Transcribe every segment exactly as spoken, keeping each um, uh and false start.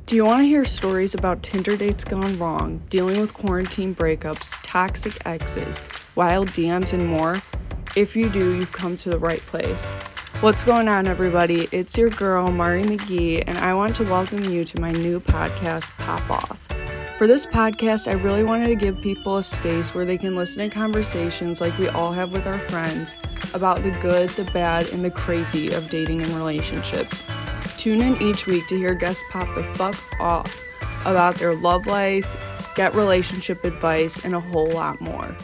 Do you want to hear stories about Tinder dates gone wrong, dealing with quarantine breakups, toxic exes, wild D Ms, and more? If you do, you've come to the right place. What's going on, everybody? It's your girl, Mari McGee, and I want to welcome you to my new podcast, Pop Off. For this podcast, I really wanted to give people a space where they can listen to conversations like we all have with our friends about the good, the bad, and the crazy of dating and relationships. Tune in each week to hear guests pop the fuck off about their love life, get relationship advice, and a whole lot more.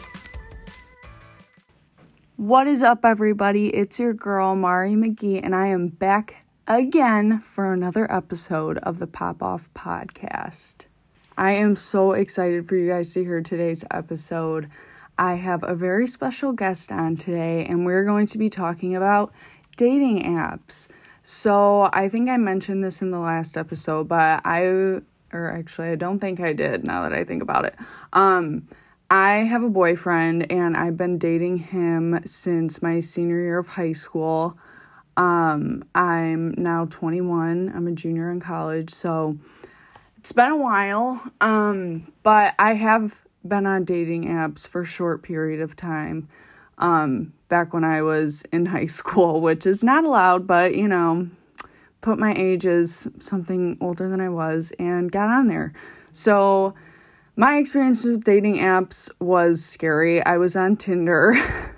What is up, everybody? It's your girl, Mari McGee, and I am back again for another episode of the Pop Off podcast. I am so excited for you guys to hear today's episode. I have a very special guest on today, and we're going to be talking about dating apps. So I think I mentioned this in the last episode, but I, or actually I don't think I did now that I think about it. Um, I have a boyfriend and I've been dating him since my senior year of high school. Um, I'm now twenty-one. I'm a junior in college, so it's been a while. Um, but I have been on dating apps for a short period of time. Um, back when I was in high school, which is not allowed, but, you know, put my age as something older than I was and got on there. So my experience with dating apps was scary. I was on Tinder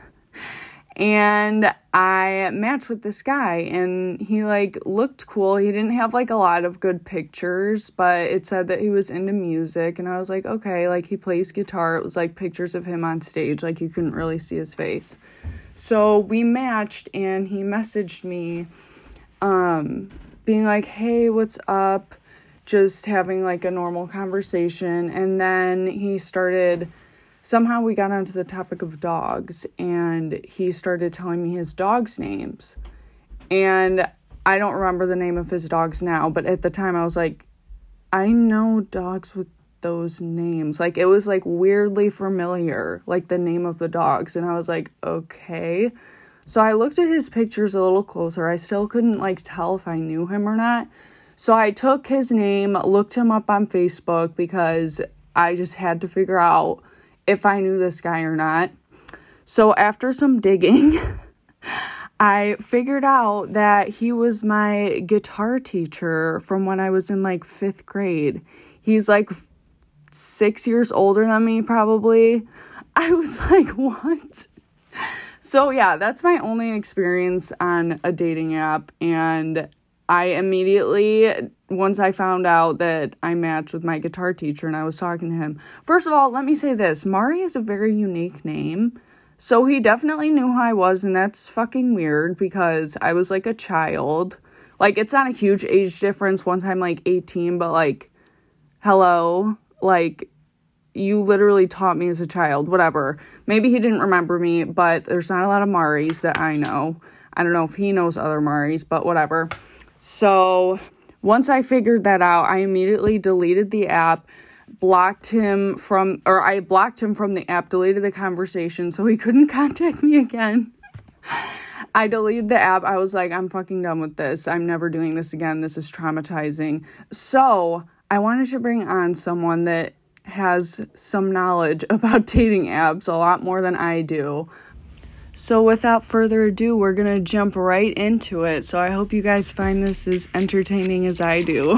and I matched with this guy and he like looked cool. He didn't have like a lot of good pictures, but it said that he was into music and I was like, okay, like he plays guitar. It was like pictures of him on stage, like you couldn't really see his face. So we matched and he messaged me um being like, hey, what's up? Just having like a normal conversation. And then he started Somehow we got onto the topic of dogs, and he started telling me his dogs' names. And I don't remember the name of his dogs now, but at the time I was like, I know dogs with those names. Like, it was, like, weirdly familiar, like, the name of the dogs. And I was like, okay. So I looked at his pictures a little closer. I still couldn't, like, tell if I knew him or not. So I took his name, looked him up on Facebook, because I just had to figure out if I knew this guy or not. So after some digging, I figured out that he was my guitar teacher from when I was in like fifth grade. He's like six years older than me, probably. I was like, what? So yeah, that's my only experience on a dating app. And I immediately, once I found out that I matched with my guitar teacher and I was talking to him, first of all, let me say this, Mari is a very unique name, so he definitely knew who I was, and that's fucking weird because I was like a child. Like, it's not a huge age difference once I'm like eighteen, but like, hello, like, you literally taught me as a child, whatever. Maybe he didn't remember me, but there's not a lot of Maris that I know. I don't know if he knows other Maris, but whatever. So once I figured that out, I immediately deleted the app, blocked him from, or I blocked him from the app, deleted the conversation so he couldn't contact me again. I deleted the app. I was like, I'm fucking done with this. I'm never doing this again. This is traumatizing. So I wanted to bring on someone that has some knowledge about dating apps, a lot more than I do. So without further ado, we're going to jump right into it. So I hope you guys find this as entertaining as I do.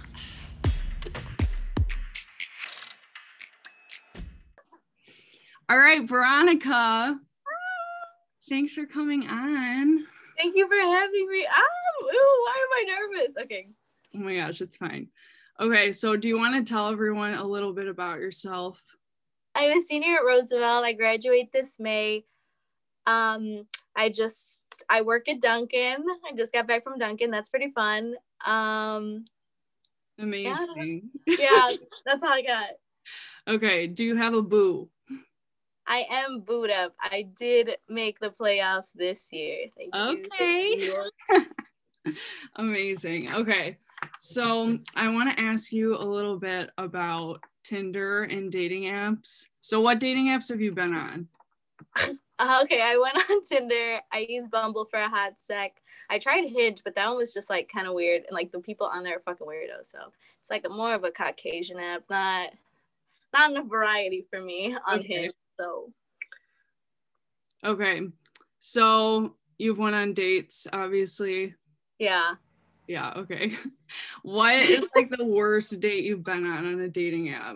All right, Veronica. Thanks for coming on. Thank you for having me. Oh, ooh, why am I nervous? Okay. Oh my gosh, it's fine. Okay, so do you want to tell everyone a little bit about yourself? I'm a senior at Roosevelt. I graduate this May. Um, I just, I work at Dunkin'. I just got back from Dunkin'. That's pretty fun. Um, Amazing. Yeah, yeah, that's all I got. Okay, do you have a boo? I am booed up. I did make the playoffs this year. Thank okay. you. Thank you. Amazing. Okay, so I want to ask you a little bit about Tinder and dating apps. So what dating apps have you been on? Uh, okay, I went on Tinder. I used Bumble for a hot sec. I tried Hinge, but that one was just like kind of weird, and like the people on there are fucking weirdos. So it's like a more of a Caucasian app, not not enough variety for me on Okay. Hinge. So Okay, so you've went on dates, obviously. yeah. Yeah, okay. What is like the worst date you've been on on a dating app?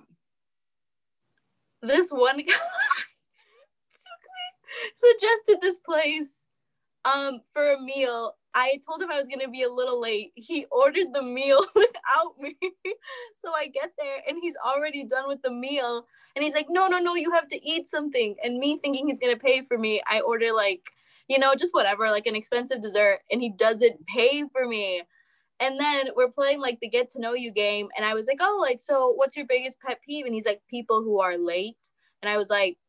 This one guy suggested this place um for a meal. I told him I was gonna be a little late. He ordered the meal without me. So I get there and he's already done with the meal. And he's like, no, no, no, you have to eat something. And me thinking he's gonna pay for me, I order like, you know, just whatever, like an expensive dessert, and he doesn't pay for me. And then we're playing like the get to know you game. And I was like, oh, like, so what's your biggest pet peeve? And he's like, people who are late. And I was like,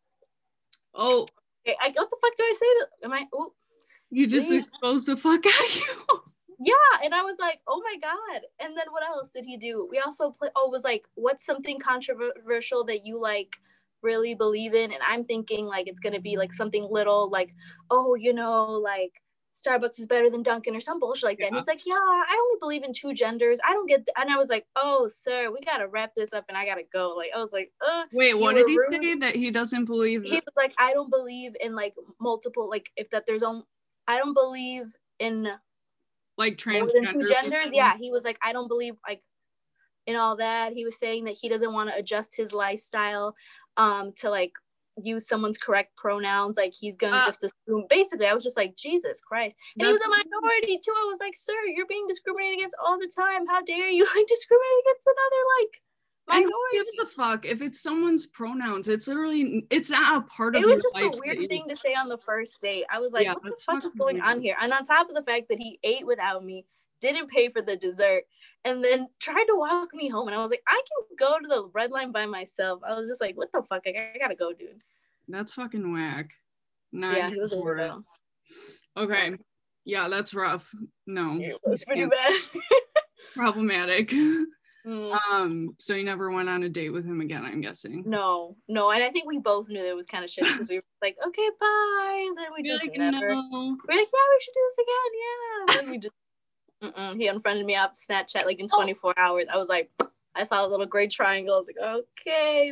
oh, okay, I, what the fuck do I say to, am I, ooh. You just please. Exposed the fuck out of you. Yeah, and I was like, oh my God. And then what else did he do? We also play, oh, it was like, what's something controversial that you like really believe in? And I'm thinking like it's gonna be like something little like, oh, you know, like Starbucks is better than Dunkin' or some bullshit like that. Yeah. And he's like, yeah, I only believe in two genders. I don't get th-. And I was like, oh, sir, we gotta wrap this up and I gotta go. Like, I was like, uh wait, what did he rude. say that he doesn't believe? He was like, I don't believe in like multiple, like if that there's only, I don't believe in like transgender. More than two genders. Yeah, he was like, I don't believe like in all that. He was saying that he doesn't want to adjust his lifestyle um to like use someone's correct pronouns. Like he's gonna uh, just assume. Basically, I was just like, Jesus Christ. And he was a minority too. I was like, sir, you're being discriminated against all the time. How dare you like discriminate against another like minority? Who gives a fuck if it's someone's pronouns? It's literally, it's not a part of it was your just a weird thing to say on the first date. I was like, yeah, what the fuck is going weird. on here? And on top of the fact that he ate without me, didn't pay for the dessert, and then tried to walk me home. And I was like, I can go to the red line by myself. I was just like, what the fuck? I, I gotta go, dude. That's fucking whack. Not yeah, he was a weirdo. Okay. Yeah, that's rough. No. It was pretty bad. Problematic. Mm. Um, so you never went on a date with him again, I'm guessing. No, no, and I think we both knew that it was kind of shit because we were like, okay, bye. And then we You're just like, never. No. We're like, yeah, we should do this again, yeah. And then we just, mm-mm. He unfriended me off Snapchat like in twenty-four oh. hours. I was like, I saw a little gray triangle. I was like, okay,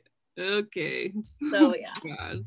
okay. So yeah. God.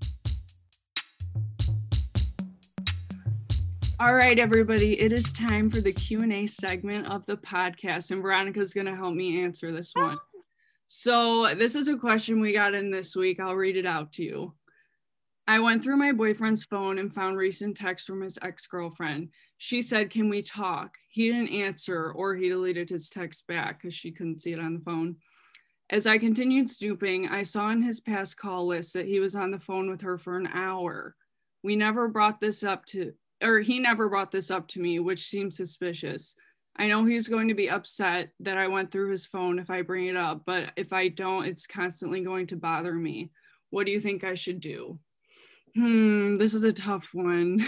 All right, everybody, it is time for the Q and A segment of the podcast, and Veronica's going to help me answer this one. So this is a question we got in this week. I'll read it out to you. I went through my boyfriend's phone and found recent texts from his ex-girlfriend. She said, can we talk? He didn't answer, or he deleted his text back because she couldn't see it on the phone. As I continued snooping, I saw in his past call list that he was on the phone with her for an hour. We never brought this up to... or he never brought this up to me, which seems suspicious. I know he's going to be upset that I went through his phone if I bring it up, but if I don't, it's constantly going to bother me. What do you think I should do? Hmm, this is a tough one.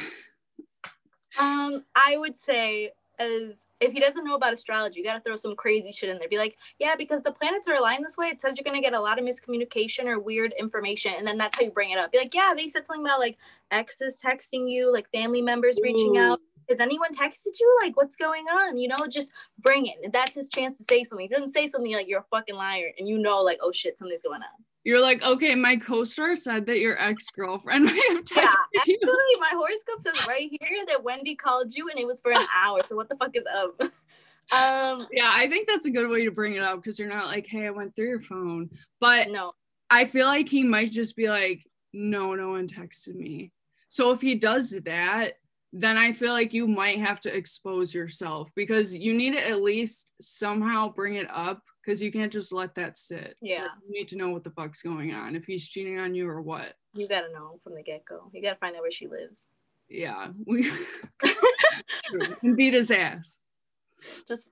um, I would say, as if he doesn't know about astrology, you got to throw some crazy shit in there. Be like, yeah, because the planets are aligned this way, it says you're going to get a lot of miscommunication or weird information. And then that's how you bring it up. Be like, yeah, they said something about like exes texting you, like family members Ooh. reaching out. Has anyone texted you? Like, what's going on? You know, just bring it. And that's his chance to say something. He doesn't say something like you're a fucking liar. And you know, like, oh shit, something's going on. You're like, okay, my co-star said that your ex-girlfriend might have texted yeah, you. Actually, my horoscope says right here that Wendy called you and it was for an hour. So what the fuck is up? um, yeah, I think that's a good way to bring it up because you're not like, hey, I went through your phone. But no, I feel like he might just be like, no, no one texted me. So if he does that, then I feel like you might have to expose yourself because you need to at least somehow bring it up because you can't just let that sit. Yeah. Like, you need to know what the fuck's going on, if he's cheating on you or what. You gotta know from the get-go. You gotta find out where she lives. Yeah. We True. And beat his ass. Just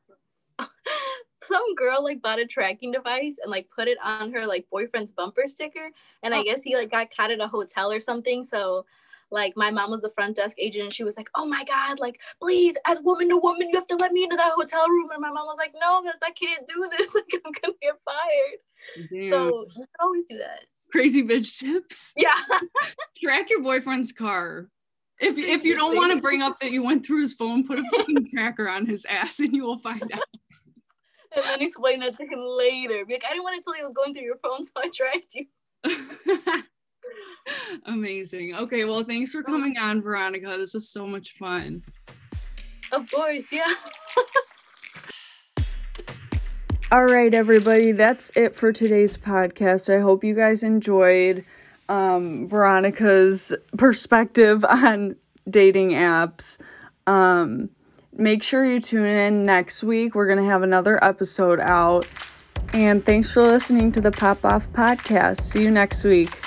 some girl like bought a tracking device and like put it on her like boyfriend's bumper sticker. And oh. I guess he like got caught at a hotel or something. So like my mom was the front desk agent and she was like, oh my God, like, please, as woman to woman, you have to let me into that hotel room. And my mom was like, no, because I can't do this. Like, I'm going to get fired. Damn. So you can always do that. Crazy bitch tips. Yeah. Track your boyfriend's car. If if you don't want to bring up that you went through his phone, put a fucking tracker on his ass and you will find out. And then explain that to him later. Be like, I didn't want to tell you I was going through your phone, so I tracked you. Amazing. Okay, well, thanks for coming on, Veronica. This was so much fun. Of course, yeah. All right, everybody, that's it for today's podcast. I hope you guys enjoyed um, Veronica's perspective on dating apps. Um, make sure you tune in next week. We're going to have another episode out. And thanks for listening to the Pop Off Podcast. See you next week.